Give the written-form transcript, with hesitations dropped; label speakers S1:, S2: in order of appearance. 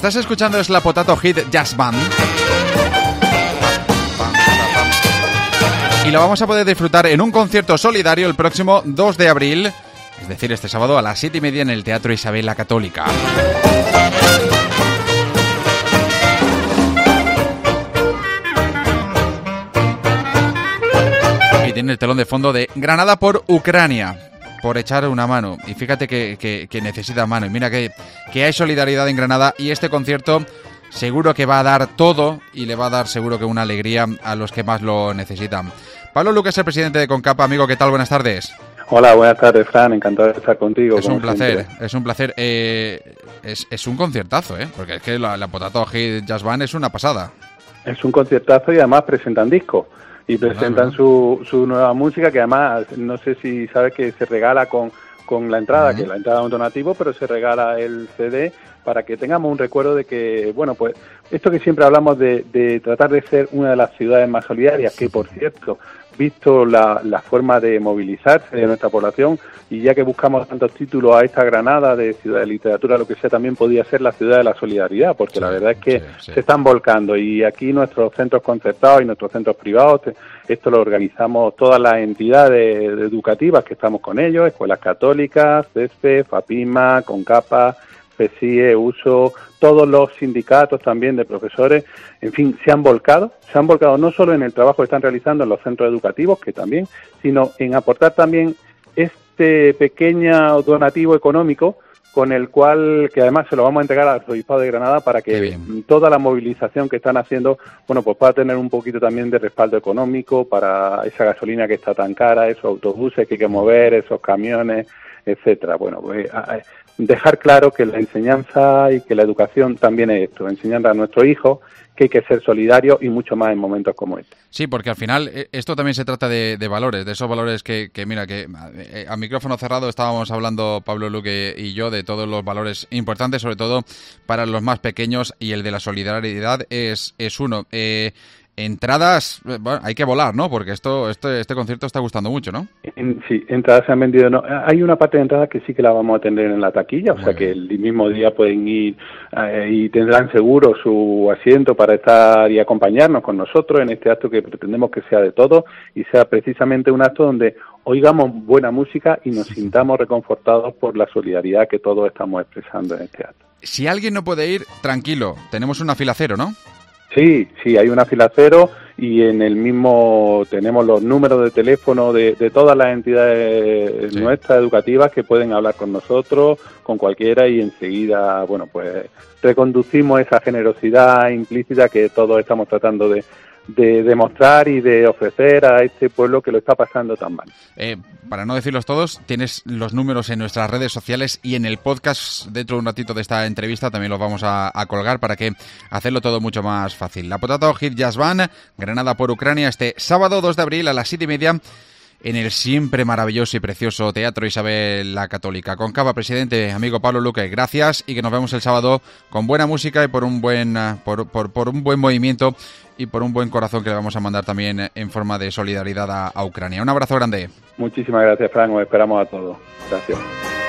S1: estás escuchando es la Potato Head Jazz Band. Y lo vamos a poder disfrutar en un concierto solidario el próximo 2 de abril, es decir, este sábado a las 7:30 en el Teatro Isabel la Católica. Y tiene el telón de fondo de Granada por Ucrania, por echar una mano. Y fíjate que necesita mano. Y mira que hay solidaridad en Granada y este concierto seguro que va a dar todo y le va a dar seguro que una alegría a los que más lo necesitan. Pablo Luque es el presidente de Concapa. Amigo, ¿qué tal? Buenas tardes.
S2: Hola, buenas tardes, Fran. Encantado de estar contigo.
S1: Es un placer, es un placer. Es un conciertazo, porque es que la Potato Head Jazz Band es una pasada.
S2: Es un conciertazo y además presentan discos. Y presentan su nueva música, que además, no sé si sabes que se regala con la entrada, que la entrada es un donativo, pero se regala el CD para que tengamos un recuerdo de que, bueno, pues esto que siempre hablamos de tratar de ser una de las ciudades más solidarias, que por cierto, visto la forma de movilizarse de nuestra población, y ya que buscamos tantos títulos a esta Granada de ciudad de literatura, lo que sea, también podía ser la ciudad de la solidaridad, porque la verdad es que se están volcando, y aquí nuestros centros concertados y nuestros centros privados, esto lo organizamos todas las entidades educativas que estamos con ellos, escuelas católicas, CESPE, FAPIMA, Concapa, FESIE, USO, todos los sindicatos también de profesores, en fin, se han volcado no solo en el trabajo que están realizando en los centros educativos, que también, sino en aportar también este pequeño donativo económico con el cual, que además se lo vamos a entregar al Arzobispado de Granada para que toda la movilización que están haciendo, bueno, pues pueda tener un poquito también de respaldo económico para esa gasolina que está tan cara, esos autobuses que hay que mover, esos camiones, etcétera. Bueno, pues dejar claro que la enseñanza y que la educación también es esto, enseñar a nuestros hijos que hay que ser solidarios y mucho más en momentos como este.
S1: Sí, porque al final esto también se trata de valores, de esos valores que mira, que a micrófono cerrado estábamos hablando Pablo Luque y yo de todos los valores importantes, sobre todo para los más pequeños, y el de la solidaridad es uno. Entradas, bueno, hay que volar, ¿no? Porque este concierto está gustando mucho, ¿no?
S2: Sí, entradas se han vendido. No, hay una parte de entradas que sí que la vamos a tener en la taquilla, o sea que el mismo día pueden ir y tendrán seguro su asiento para estar y acompañarnos con nosotros en este acto que pretendemos que sea de todos y sea precisamente un acto donde oigamos buena música y nos sintamos reconfortados por la solidaridad que todos estamos expresando en este acto.
S1: Si alguien no puede ir, tranquilo, tenemos una fila cero, ¿no?
S2: Sí, hay una fila cero y en el mismo tenemos los números de teléfono de todas las entidades nuestras educativas que pueden hablar con nosotros, con cualquiera, y enseguida, bueno, pues reconducimos esa generosidad implícita que todos estamos tratando de demostrar y de ofrecer a este pueblo que lo está pasando tan mal.
S1: Para no decirlos todos, tienes los números en nuestras redes sociales y en el podcast dentro de un ratito de esta entrevista también los vamos a colgar para que hacerlo todo mucho más fácil. La Potato Head Jazz Band, Granada por Ucrania, este sábado 2 de abril a las 7:30 en el siempre maravilloso y precioso Teatro Isabel la Católica. Concapa, presidente, amigo Pablo Luque, gracias, y que nos vemos el sábado con buena música y por un buen movimiento y por un buen corazón que le vamos a mandar también en forma de solidaridad a Ucrania. Un abrazo grande.
S2: Muchísimas gracias, Frank. Os esperamos a todos. Gracias.